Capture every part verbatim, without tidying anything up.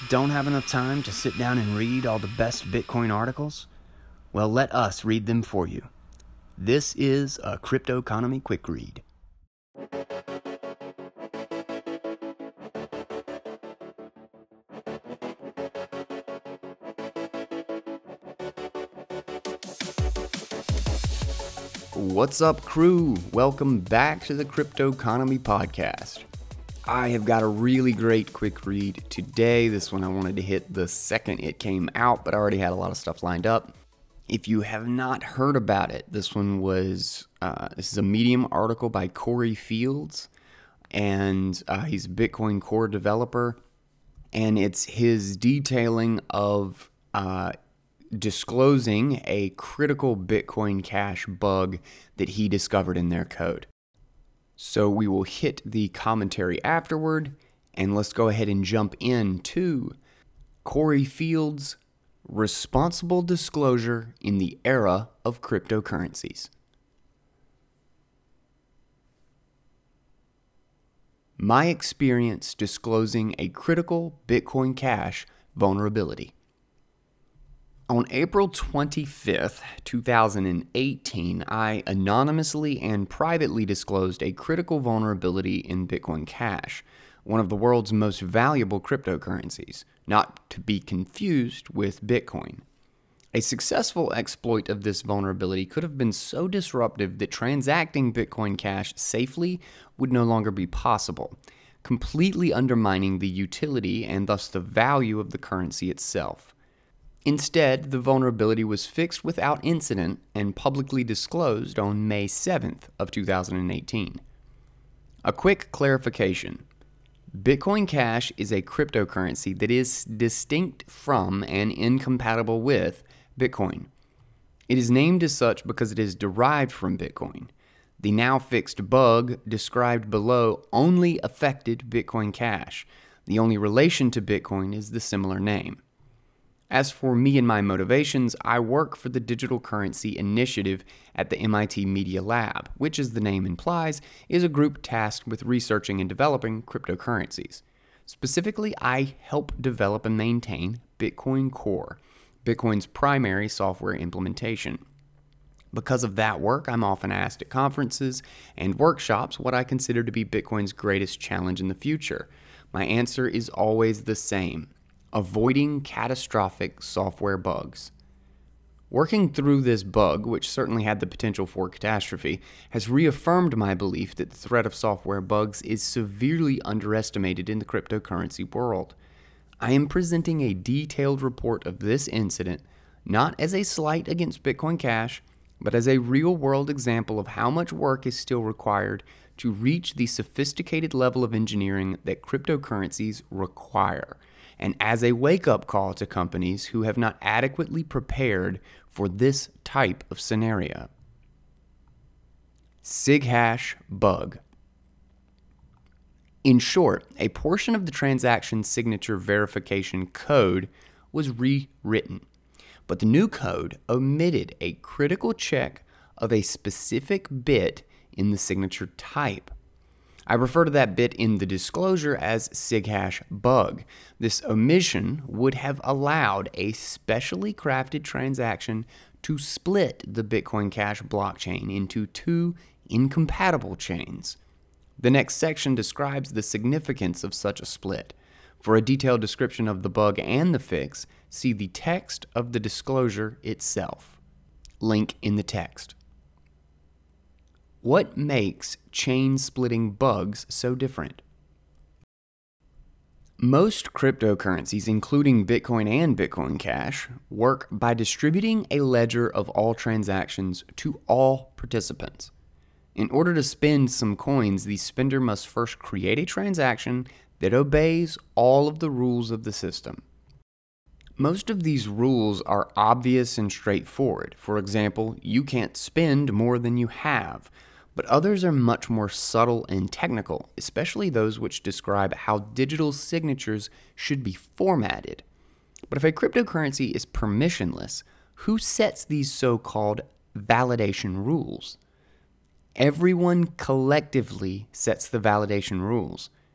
Don't have enough time to sit down and read all the best Bitcoin articles? Well, let us read them for you. This is a Crypto Economy Quick Read. What's up, crew? Welcome back to the Crypto Economy Podcast. I have got a really great quick read today. This one I wanted to hit the second it came out, but I already had a lot of stuff lined up. If you have not heard about it, this one was, uh, this is a Medium article by Corey Fields, and uh, he's a Bitcoin Core developer, and it's his detailing of uh, disclosing a critical Bitcoin Cash bug that he discovered in their code. So we will hit the commentary afterward, and let's go ahead and jump into Corey Fields' responsible disclosure in the era of cryptocurrencies. My experience disclosing a critical Bitcoin Cash vulnerability. On April twenty-fifth, two thousand eighteen, I anonymously and privately disclosed a critical vulnerability in Bitcoin Cash, one of the world's most valuable cryptocurrencies, not to be confused with Bitcoin. A successful exploit of this vulnerability could have been so disruptive that transacting Bitcoin Cash safely would no longer be possible, completely undermining the utility and thus the value of the currency itself. Instead, the vulnerability was fixed without incident and publicly disclosed on May seventh of two thousand eighteen. A quick clarification. Bitcoin Cash is a cryptocurrency that is distinct from and incompatible with Bitcoin. It is named as such because it is derived from Bitcoin. The now fixed bug described below only affected Bitcoin Cash. The only relation to Bitcoin is the similar name. As for me and my motivations, I work for the Digital Currency Initiative at the M I T Media Lab, which, as the name implies, is a group tasked with researching and developing cryptocurrencies. Specifically, I help develop and maintain Bitcoin Core, Bitcoin's primary software implementation. Because of that work, I'm often asked at conferences and workshops what I consider to be Bitcoin's greatest challenge in the future. My answer is always the same: avoiding catastrophic software bugs. Working through this bug, which certainly had the potential for catastrophe, has reaffirmed my belief that the threat of software bugs is severely underestimated in the cryptocurrency world. I am presenting a detailed report of this incident, not as a slight against Bitcoin Cash, but as a real-world example of how much work is still required to reach the sophisticated level of engineering that cryptocurrencies require, and as a wake-up call to companies who have not adequately prepared for this type of scenario. SigHash bug. In short, a portion of the transaction signature verification code was rewritten, but the new code omitted a critical check of a specific bit in the signature type. I refer to that bit in the disclosure as SigHash bug. This omission would have allowed a specially crafted transaction to split the Bitcoin Cash blockchain into two incompatible chains. The next section describes the significance of such a split. For a detailed description of the bug and the fix, see the text of the disclosure itself. Link in the text. What makes chain-splitting bugs so different? Most cryptocurrencies, including Bitcoin and Bitcoin Cash, work by distributing a ledger of all transactions to all participants. In order to spend some coins, the spender must first create a transaction that obeys all of the rules of the system. Most of these rules are obvious and straightforward. For example, you can't spend more than you have. But others are much more subtle and technical, especially those which describe how digital signatures should be formatted. But if a cryptocurrency is permissionless, who sets these so-called validation rules? Everyone collectively sets the validation rules.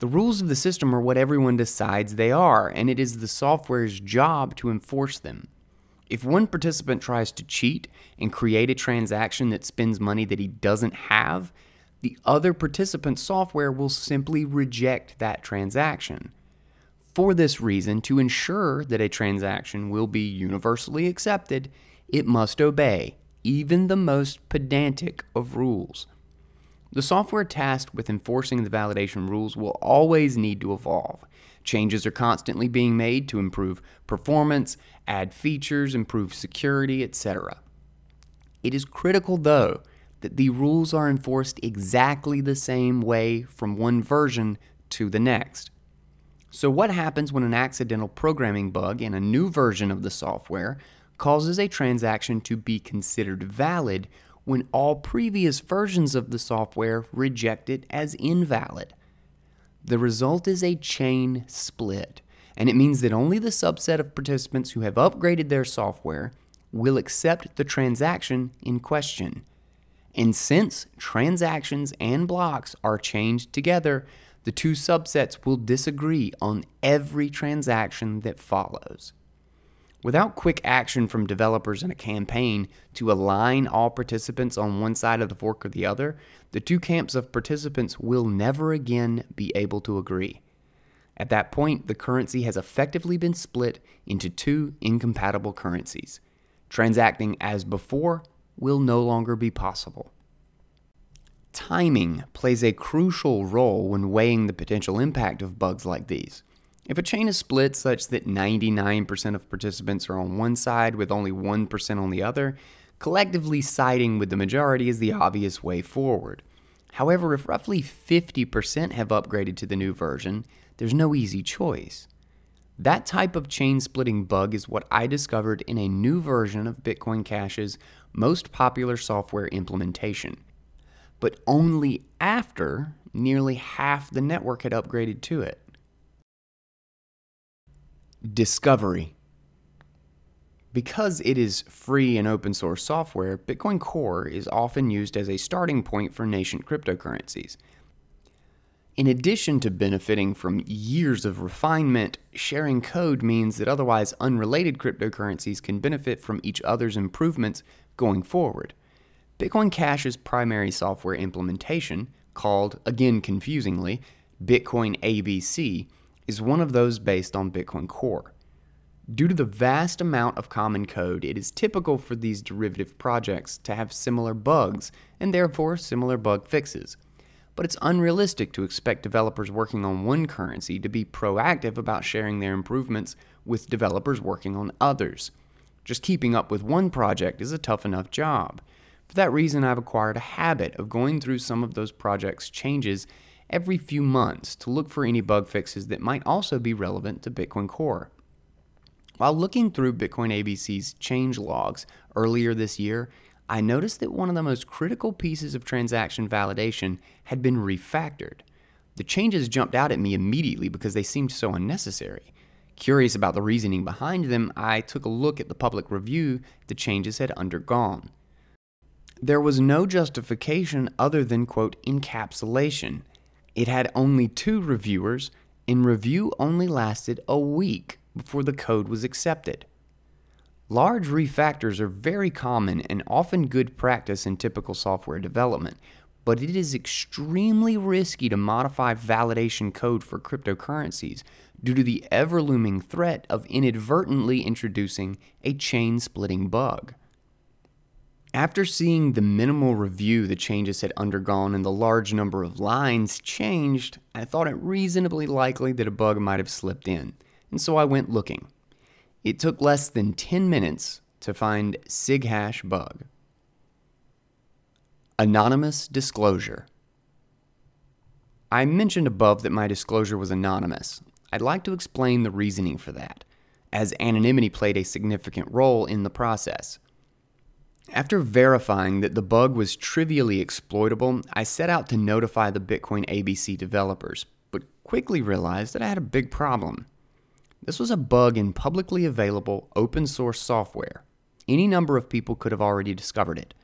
The rules of the system are what everyone decides they are, and it is the software's job to enforce them. If one participant tries to cheat and create a transaction that spends money that he doesn't have, the other participant's software will simply reject that transaction. For this reason, to ensure that a transaction will be universally accepted, it must obey even the most pedantic of rules. The software tasked with enforcing the validation rules will always need to evolve. Changes are constantly being made to improve performance, add features, improve security, et cetera. It is critical, though, that the rules are enforced exactly the same way from one version to the next. So what happens when an accidental programming bug in a new version of the software causes a transaction to be considered valid when all previous versions of the software reject it as invalid? The result is a chain split, and it means that only the subset of participants who have upgraded their software will accept the transaction in question. And since transactions and blocks are chained together, the two subsets will disagree on every transaction that follows. Without quick action from developers in a campaign to align all participants on one side of the fork or the other, the two camps of participants will never again be able to agree. At that point, the currency has effectively been split into two incompatible currencies. Transacting as before will no longer be possible. Timing plays a crucial role when weighing the potential impact of bugs like these. If a chain is split such that ninety-nine percent of participants are on one side with only one percent on the other, collectively siding with the majority is the obvious way forward. However, if roughly fifty percent have upgraded to the new version, there's no easy choice. That type of chain-splitting bug is what I discovered in a new version of Bitcoin Cash's most popular software implementation, but only after nearly half the network had upgraded to it. Discovery. Because it is free and open source software, Bitcoin Core is often used as a starting point for nascent cryptocurrencies. In addition to benefiting from years of refinement, sharing code means that otherwise unrelated cryptocurrencies can benefit from each other's improvements going forward. Bitcoin Cash's primary software implementation, called, again confusingly, Bitcoin A B C, is one of those based on Bitcoin Core. Due to the vast amount of common code, it is typical for these derivative projects to have similar bugs and therefore similar bug fixes. But it's unrealistic to expect developers working on one currency to be proactive about sharing their improvements with developers working on others. Just keeping up with one project is a tough enough job. For that reason, I've acquired a habit of going through some of those projects' changes every few months to look for any bug fixes that might also be relevant to Bitcoin Core. While looking through Bitcoin A B C's change logs earlier this year, I noticed that one of the most critical pieces of transaction validation had been refactored. The changes jumped out at me immediately because they seemed so unnecessary. Curious about the reasoning behind them, I took a look at the public review the changes had undergone. There was no justification other than, quote, encapsulation. It had only two reviewers, and review only lasted a week before the code was accepted. Large refactors are very common and often good practice in typical software development, but it is extremely risky to modify validation code for cryptocurrencies due to the ever-looming threat of inadvertently introducing a chain-splitting bug. After seeing the minimal review the changes had undergone and the large number of lines changed, I thought it reasonably likely that a bug might have slipped in, and so I went looking. It took less than ten minutes to find SigHash bug. Anonymous disclosure. I mentioned above that my disclosure was anonymous. I'd like to explain the reasoning for that, as anonymity played a significant role in the process. After verifying that the bug was trivially exploitable, I set out to notify the Bitcoin A B C developers, but quickly realized that I had a big problem. This was a bug in publicly available open source software. Any number of people could have already discovered it.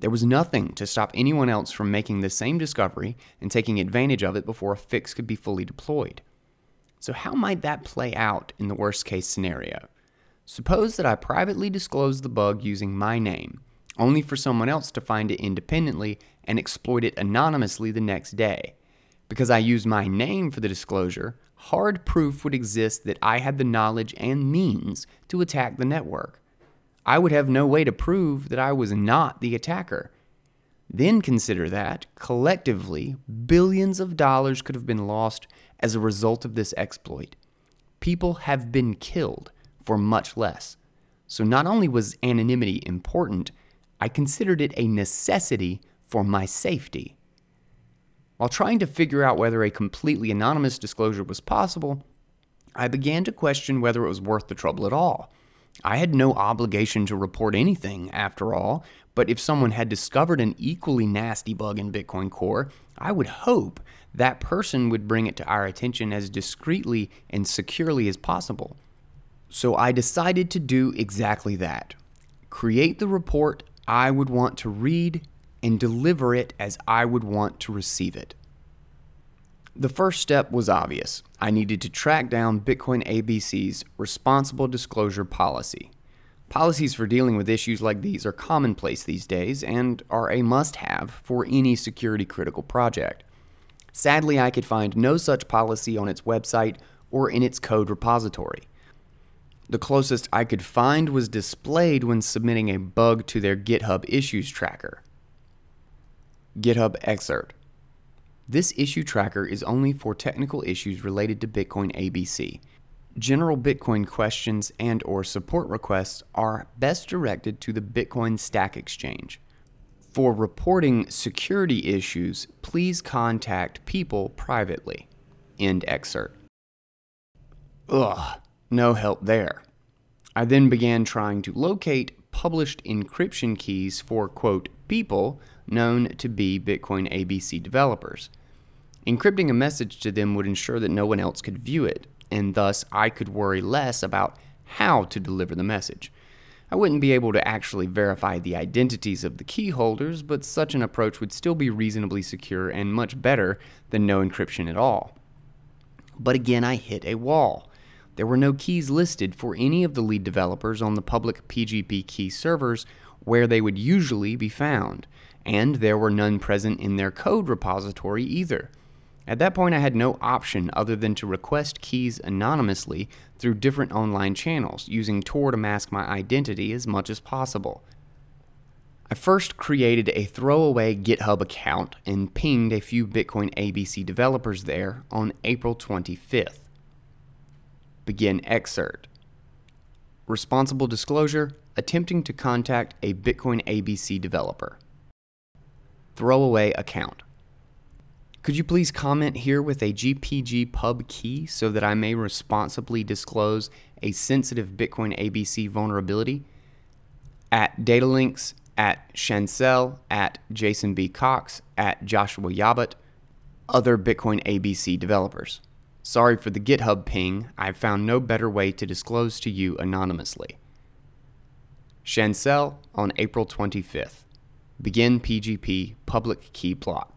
There was nothing to stop anyone else from making the same discovery and taking advantage of it before a fix could be fully deployed. So how might that play out in the worst case scenario? Suppose that I privately disclose the bug using my name, only for someone else to find it independently and exploit it anonymously the next day. Because I used my name for the disclosure, hard proof would exist that I had the knowledge and means to attack the network. I would have no way to prove that I was not the attacker. Then consider that, collectively, billions of dollars could have been lost as a result of this exploit. People have been killed for much less. So not only was anonymity important, I considered it a necessity for my safety. While trying to figure out whether a completely anonymous disclosure was possible, I began to question whether it was worth the trouble at all. I had no obligation to report anything, after all, but if someone had discovered an equally nasty bug in Bitcoin Core, I would hope that person would bring it to our attention as discreetly and securely as possible. So I decided to do exactly that. Create the report I would want to read and deliver it as I would want to receive it. The first step was obvious. I needed to track down Bitcoin A B C's responsible disclosure policy. Policies for dealing with issues like these are commonplace these days and are a must-have for any security-critical project. Sadly, I could find no such policy on its website or in its code repository. The closest I could find was displayed when submitting a bug to their GitHub issues tracker. GitHub excerpt. This issue tracker is only for technical issues related to Bitcoin A B C. General Bitcoin questions and or support requests are best directed to the Bitcoin Stack Exchange. For reporting security issues, please contact people privately. End excerpt. Ugh, no help there. I then began trying to locate published encryption keys for, quote, people known to be Bitcoin A B C developers. Encrypting a message to them would ensure that no one else could view it, and thus I could worry less about how to deliver the message. I wouldn't be able to actually verify the identities of the key holders, but such an approach would still be reasonably secure and much better than no encryption at all. But again, I hit a wall. There were no keys listed for any of the lead developers on the public P G P key servers where they would usually be found, and there were none present in their code repository either. At that point, I had no option other than to request keys anonymously through different online channels, using Tor to mask my identity as much as possible. I first created a throwaway GitHub account and pinged a few Bitcoin A B C developers there on April twenty-fifth. Begin excerpt. Responsible disclosure, attempting to contact a Bitcoin A B C developer. Throwaway account. Could you please comment here with a G P G pub key so that I may responsibly disclose a sensitive Bitcoin A B C vulnerability? At Datalinks, at Shancel, at Jason B. Cox, at Joshua Yabut, other Bitcoin A B C developers. Sorry for the GitHub ping, I've found no better way to disclose to you anonymously. Shancel on April twenty-fifth. Begin P G P public key block.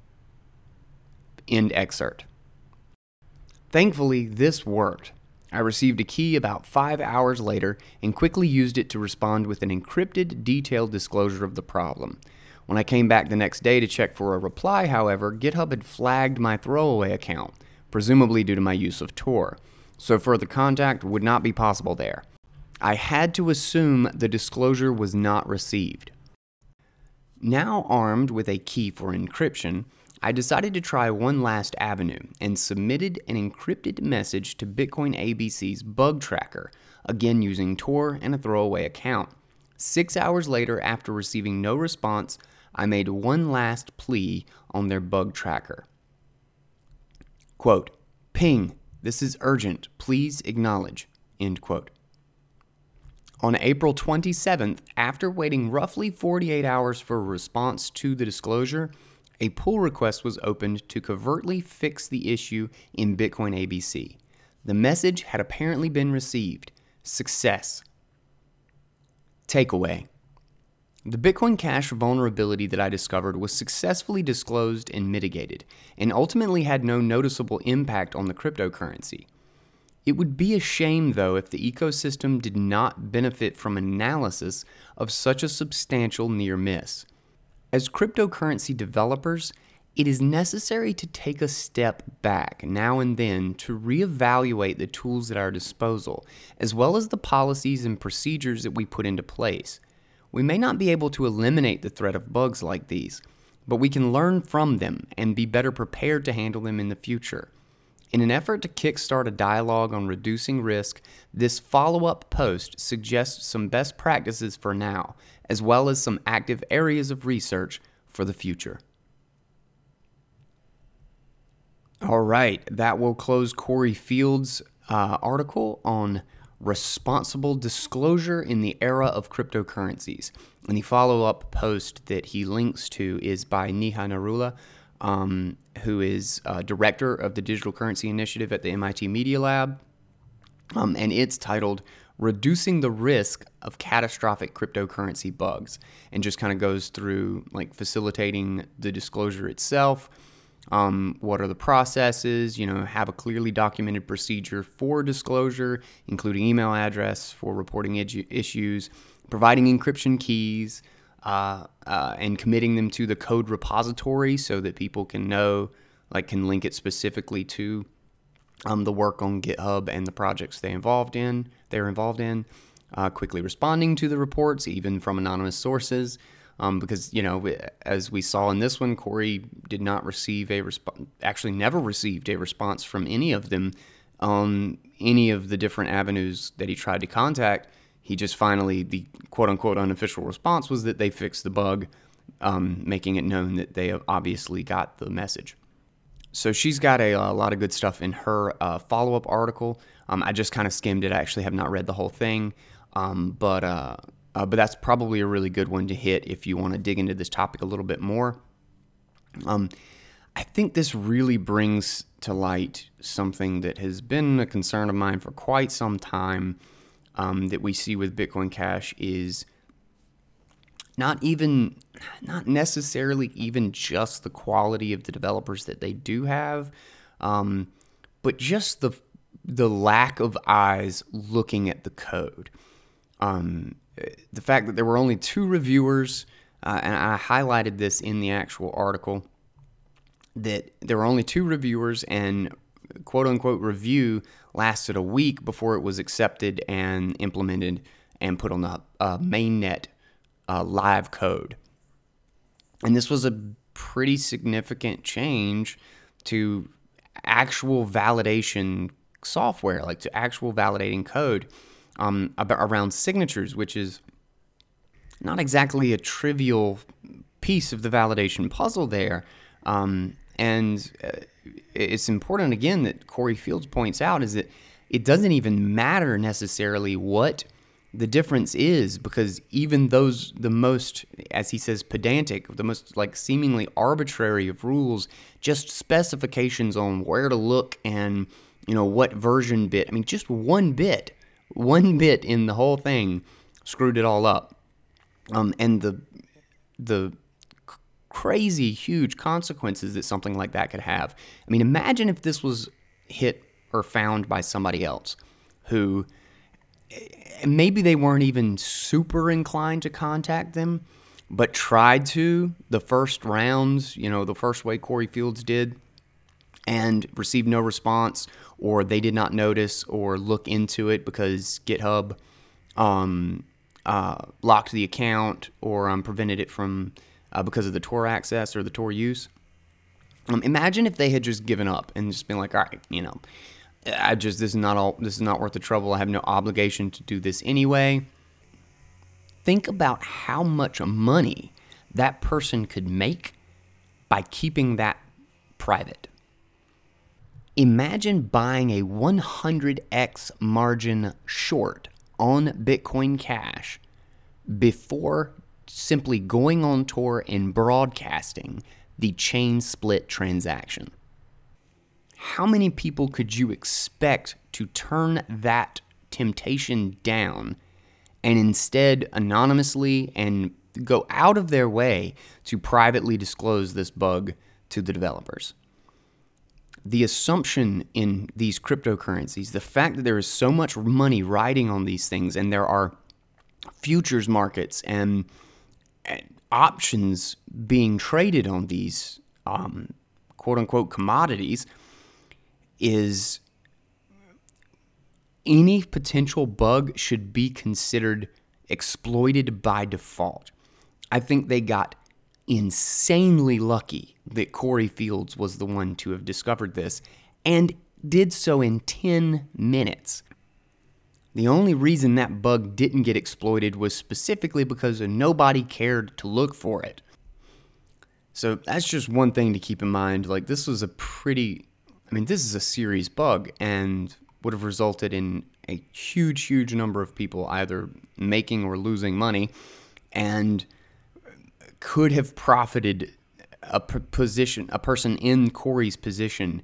End excerpt. Thankfully, this worked. I received a key about five hours later and quickly used it to respond with an encrypted, detailed disclosure of the problem. When I came back the next day to check for a reply, however, GitHub had flagged my throwaway account, presumably due to my use of Tor, so further contact would not be possible there. I had to assume the disclosure was not received. Now armed with a key for encryption, I decided to try one last avenue and submitted an encrypted message to Bitcoin A B C's bug tracker, again using Tor and a throwaway account. Six hours later, after receiving no response, I made one last plea on their bug tracker. Quote, ping, this is urgent, please acknowledge, end quote. On April twenty-seventh, after waiting roughly forty-eight hours for a response to the disclosure, a pull request was opened to covertly fix the issue in Bitcoin A B C. The message had apparently been received. Success. Takeaway. The Bitcoin Cash vulnerability that I discovered was successfully disclosed and mitigated, and ultimately had no noticeable impact on the cryptocurrency. It would be a shame, though, if the ecosystem did not benefit from analysis of such a substantial near miss. As cryptocurrency developers, it is necessary to take a step back now and then to reevaluate the tools at our disposal, as well as the policies and procedures that we put into place. We may not be able to eliminate the threat of bugs like these, but we can learn from them and be better prepared to handle them in the future. In an effort to kickstart a dialogue on reducing risk, this follow-up post suggests some best practices for now, as well as some active areas of research for the future. All right, that will close Corey Fields' uh, article on responsible disclosure in the era of cryptocurrencies. And the follow-up post that he links to is by Neha Narula, um, who is uh, director of the Digital Currency Initiative at the M I T Media Lab. Um, and it's titled Reducing the Risk of Catastrophic Cryptocurrency Bugs, and just kind of goes through like facilitating the disclosure itself. Um, what are the processes, you know, have a clearly documented procedure for disclosure, including email address for reporting id- issues, providing encryption keys, uh, uh, and committing them to the code repository so that people can know, like can link it specifically to um, the work on GitHub and the projects they involved in, they're involved in, uh, quickly responding to the reports, even from anonymous sources. Um, because, you know, as we saw in this one, Corey did not receive a response, actually never received a response from any of them on any of the different avenues that he tried to contact. He just finally, the quote-unquote unofficial response was that they fixed the bug, um, making it known that they obviously got the message. So she's got a, a lot of good stuff in her uh, follow-up article. Um, I just kind of skimmed it. I actually have not read the whole thing, um, but... Uh, Uh, but that's probably a really good one to hit if you want to dig into this topic a little bit more. Um, I think this really brings to light something that has been a concern of mine for quite some time, um, that we see with Bitcoin Cash is not even, not necessarily even just the quality of the developers that they do have, um, but just the the lack of eyes looking at the code. Um, the fact that there were only two reviewers, uh, and I highlighted this in the actual article, that there were only two reviewers and quote-unquote review lasted a week before it was accepted and implemented and put on the uh, mainnet uh, live code. And this was a pretty significant change to actual validation software, like to actual validating code. Um, about, around signatures, which is not exactly a trivial piece of the validation puzzle there. Um, and uh, it's important, again, that Corey Fields points out is that it doesn't even matter necessarily what the difference is, because even those, the most, as he says, pedantic, the most like seemingly arbitrary of rules, just specifications on where to look and, you know, what version bit. I mean, just one bit. One bit in the whole thing screwed it all up, um, and the the c- crazy huge consequences that something like that could have. I mean, imagine if this was hit or found by somebody else who maybe they weren't even super inclined to contact them, but tried to the first rounds, you know, the first way Corey Fields did, and received no response, or they did not notice or look into it because GitHub um, uh, locked the account or um, prevented it from uh, because of the Tor access or the Tor use. Um, imagine if they had just given up and just been like, all right, you know, I just this is not all this is not worth the trouble. I have no obligation to do this anyway. Think about how much money that person could make by keeping that private. Imagine buying a one hundred x margin short on Bitcoin Cash before simply going on Tor and broadcasting the chain split transaction. How many people could you expect to turn that temptation down and instead anonymously and go out of their way to privately disclose this bug to the developers. The assumption in these cryptocurrencies, the fact that there is so much money riding on these things, and there are futures markets and, and options being traded on these um, quote-unquote commodities, is any potential bug should be considered exploited by default. I think they got insanely lucky that Corey Fields was the one to have discovered this, and did so in ten minutes. The only reason that bug didn't get exploited was specifically because nobody cared to look for it. So that's just one thing to keep in mind. Like, this was a pretty, I mean, this is a serious bug, and would have resulted in a huge, huge number of people either making or losing money, and could have profited a position, a person in Corey's position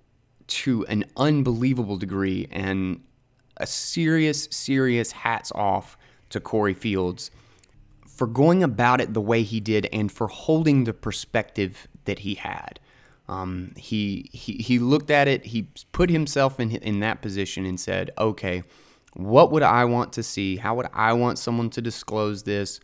to an unbelievable degree, and a serious, serious hats off to Corey Fields for going about it the way he did and for holding the perspective that he had. Um, he, he he looked at it, he put himself in in that position and said, okay, what would I want to see? How would I want someone to disclose this?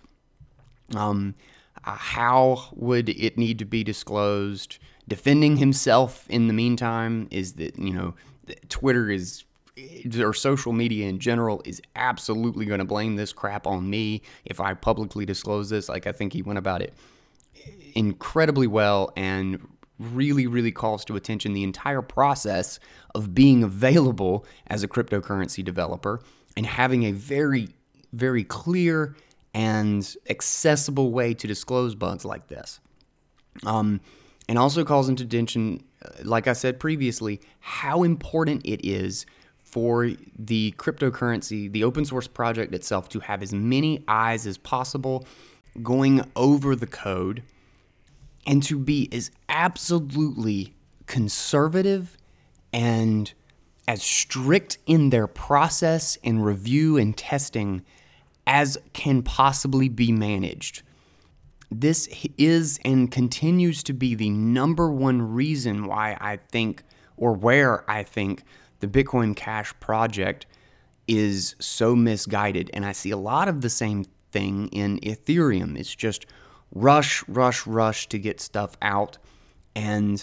Um, uh, how would it need to be disclosed? Defending himself in the meantime is that, you know, Twitter is, or social media in general, is absolutely going to blame this crap on me if I publicly disclose this. Like, I think he went about it incredibly well and really, really calls to attention the entire process of being available as a cryptocurrency developer and having a very, very clear and accessible way to disclose bugs like this. Um, and also calls into attention, like I said previously, how important it is for the cryptocurrency, the open source project itself, to have as many eyes as possible going over the code, and to be as absolutely conservative and as strict in their process and review and testing as can possibly be managed. This is and continues to be the number one reason why I think, or where I think, the Bitcoin Cash project is so misguided. And I see a lot of the same thing in Ethereum. It's just rush, rush, rush to get stuff out, and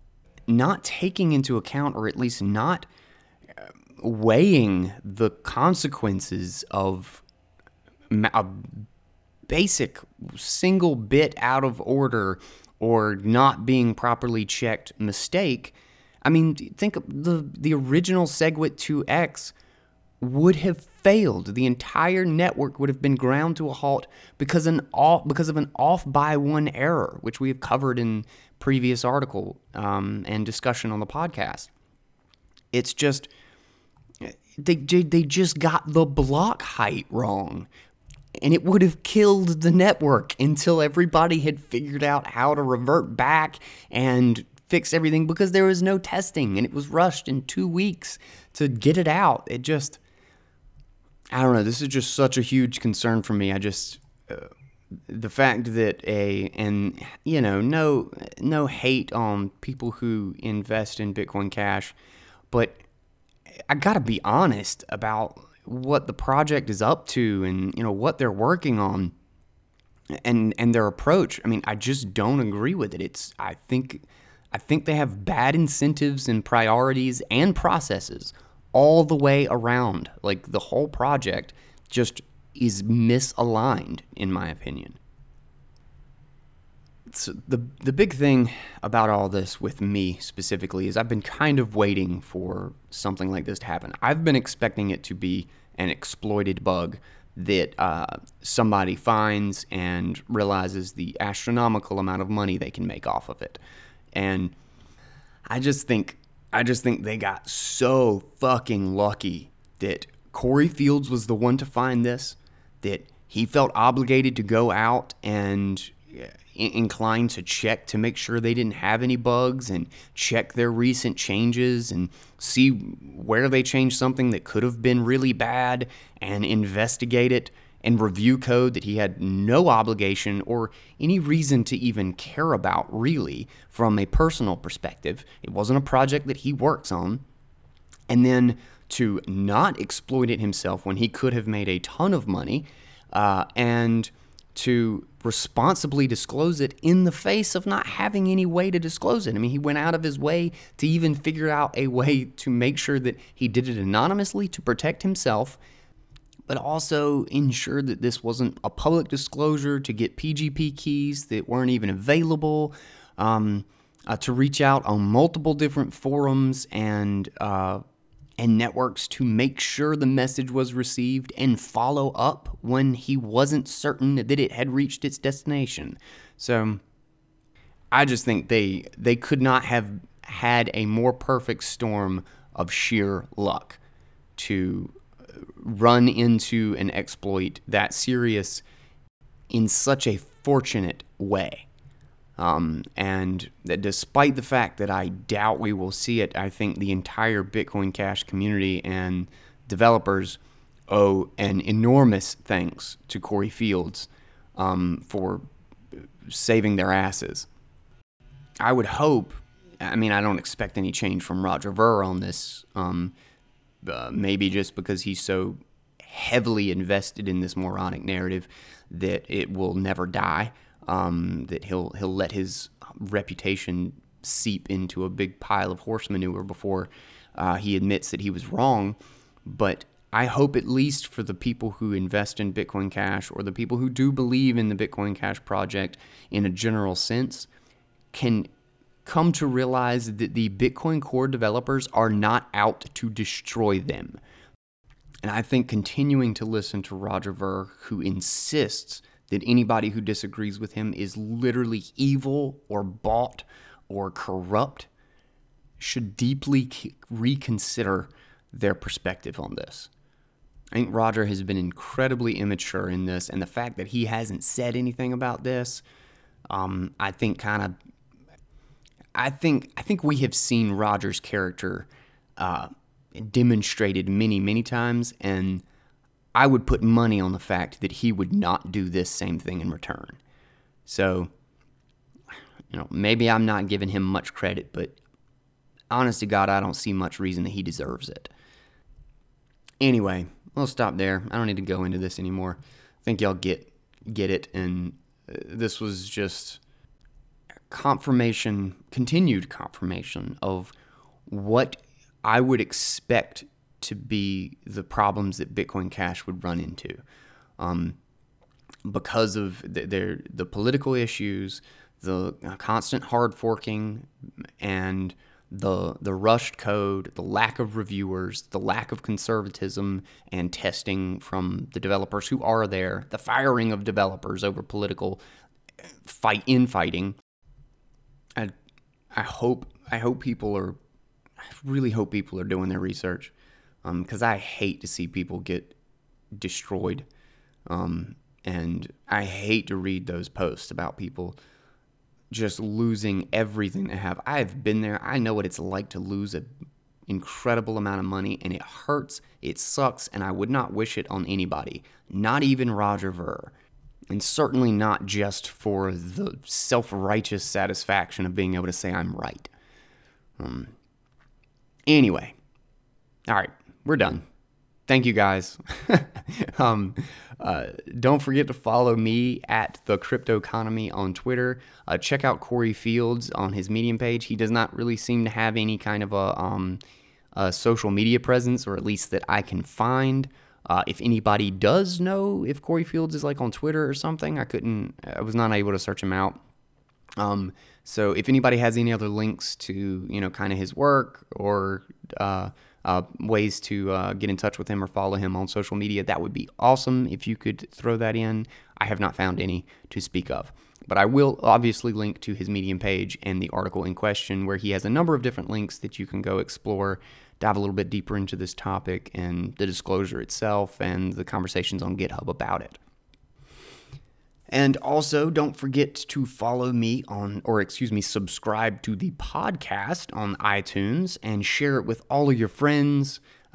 not taking into account, or at least not weighing the consequences of a basic single bit out of order or not being properly checked mistake. I mean, think of the, the original SegWit two X would have failed. The entire network would have been ground to a halt because an off, because of an off by one error, which we have covered in previous article um, and discussion on the podcast. It's just, they, they just got the block height wrong, and it would have killed the network until everybody had figured out how to revert back and fix everything, because there was no testing and it was rushed in two weeks to get it out. It just, I don't know. This is just such a huge concern for me. I just, uh, the fact that a, and you know, no, no hate on people who invest in Bitcoin Cash, but I gotta be honest about what the project is up to and, you know, what they're working on and, and their approach. I mean, I just don't agree with it. It's, I think, I think they have bad incentives and priorities and processes all the way around. Like, the whole project just is misaligned, in my opinion. So the the big thing about all this with me specifically is I've been kind of waiting for something like this to happen. I've been expecting it to be an exploited bug that uh, somebody finds and realizes the astronomical amount of money they can make off of it. And I just think I just think they got so fucking lucky that Corey Fields was the one to find this, that he felt obligated to go out and inclined to check to make sure they didn't have any bugs and check their recent changes and see where they changed something that could have been really bad and investigate it and review code that he had no obligation or any reason to even care about, really, from a personal perspective. It wasn't a project that he works on. And then to not exploit it himself when he could have made a ton of money, uh, and to responsibly disclose it in the face of not having any way to disclose it. I mean, he went out of his way to even figure out a way to make sure that he did it anonymously to protect himself, but also ensure that this wasn't a public disclosure, to get P G P keys that weren't even available, um, uh, to reach out on multiple different forums and uh, and networks to make sure the message was received and follow up when he wasn't certain that it had reached its destination. So I just think they they could not have had a more perfect storm of sheer luck to run into an exploit that serious in such a fortunate way. Um, and that despite the fact that I doubt we will see it, I think the entire Bitcoin Cash community and developers owe an enormous thanks to Corey Fields um, for saving their asses. I would hope, I mean, I don't expect any change from Roger Ver on this, um, uh, maybe just because he's so heavily invested in this moronic narrative that it will never die. Um, that he'll he'll let his reputation seep into a big pile of horse manure before uh, he admits that he was wrong. But I hope, at least for the people who invest in Bitcoin Cash, or the people who do believe in the Bitcoin Cash project in a general sense, can come to realize that the Bitcoin Core developers are not out to destroy them. And I think continuing to listen to Roger Ver, who insists that anybody who disagrees with him is literally evil or bought or corrupt, should deeply reconsider their perspective on this. I think Roger has been incredibly immature in this, and the fact that he hasn't said anything about this, um, I think kind of, I think I think we have seen Roger's character uh, demonstrated many, many times, and I would put money on the fact that he would not do this same thing in return. So, you know, maybe I'm not giving him much credit, but honest to God, I don't see much reason that he deserves it. Anyway, we'll stop there. I don't need to go into this anymore. I think y'all get get it, and this was just confirmation, continued confirmation of what I would expect to be the problems that Bitcoin Cash would run into, um, because of the, their the political issues, the constant hard forking, and the the rushed code, the lack of reviewers, the lack of conservatism and testing from the developers who are there, the firing of developers over political fight infighting. I I hope I hope people are I really hope people are doing their research. Because um, I hate to see people get destroyed. Um, and I hate to read those posts about people just losing everything they have. I've been there. I know what it's like to lose an incredible amount of money, and it hurts. It sucks, and I would not wish it on anybody, not even Roger Ver. And certainly not just for the self-righteous satisfaction of being able to say I'm right. Um, anyway. All right. We're done. Thank you, guys. um, uh, don't forget to follow me at The Crypto Economy on Twitter. Uh, check out Corey Fields on his Medium page. He does not really seem to have any kind of a, um, a social media presence, or at least that I can find. Uh, if anybody does know if Corey Fields is like on Twitter or something, I couldn't, I was not able to search him out. Um, so if anybody has any other links to, you know, kind of his work, or uh, Uh, ways to uh, get in touch with him or follow him on social media, that would be awesome if you could throw that in. I have not found any to speak of. But I will obviously link to his Medium page and the article in question, where he has a number of different links that you can go explore, dive a little bit deeper into this topic and the disclosure itself and the conversations on GitHub about it. And also, don't forget to follow me on, or excuse me, subscribe to the podcast on iTunes and share it with all of your friends.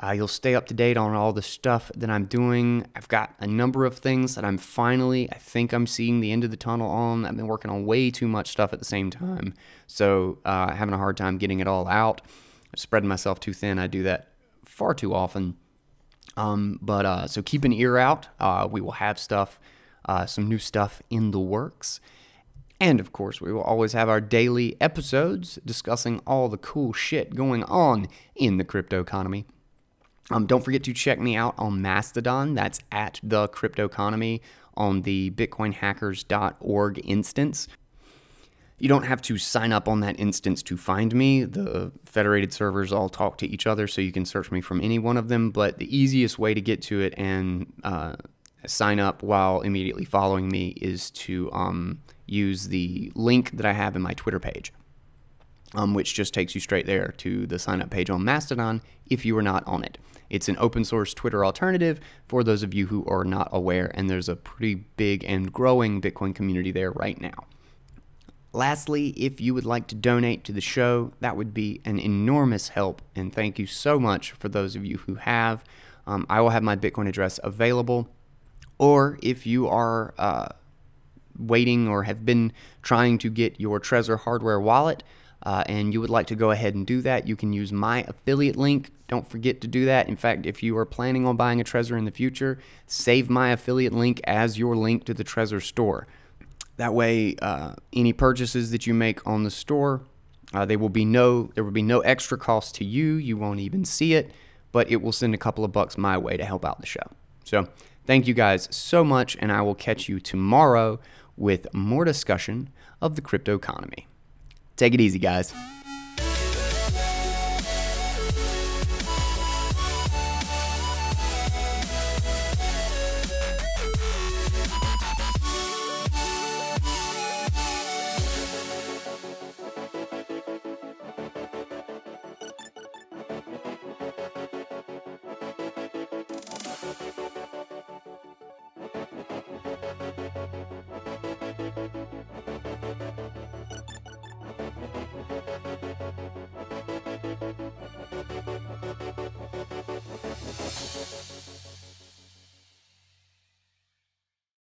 Uh, you'll stay up to date on all the stuff that I'm doing. I've got a number of things that I'm finally, I think I'm seeing the end of the tunnel on. I've been working on way too much stuff at the same time, so uh, having a hard time getting it all out. I'm spreading myself too thin. I do that far too often. Um, but uh, so keep an ear out. Uh, we will have stuff, uh, some new stuff in the works. And of course, we will always have our daily episodes discussing all the cool shit going on in the crypto economy. Um, don't forget to check me out on Mastodon. That's at the Crypto Economy on the bitcoin hackers dot org instance. You don't have to sign up on that instance to find me. The federated servers all talk to each other, so you can search me from any one of them. But the easiest way to get to it and uh, sign up while immediately following me is to um, use the link that I have in my Twitter page, um, which just takes you straight there to the sign up page on Mastodon if you are not on it. It's an open source Twitter alternative for those of you who are not aware, and there's a pretty big and growing Bitcoin community there right now. Lastly, if you would like to donate to the show, that would be an enormous help, and thank you so much for those of you who have. Um, I will have my Bitcoin address available, or if you are uh, waiting or have been trying to get your Trezor hardware wallet, Uh, and you would like to go ahead and do that, you can use my affiliate link. Don't forget to do that. In fact, if you are planning on buying a Trezor in the future, save my affiliate link as your link to the Trezor store. That way, uh, any purchases that you make on the store, uh, they will be no, there will be no extra cost to you. You won't even see it, but it will send a couple of bucks my way to help out the show. So thank you guys so much, and I will catch you tomorrow with more discussion of the crypto economy. Take it easy, guys.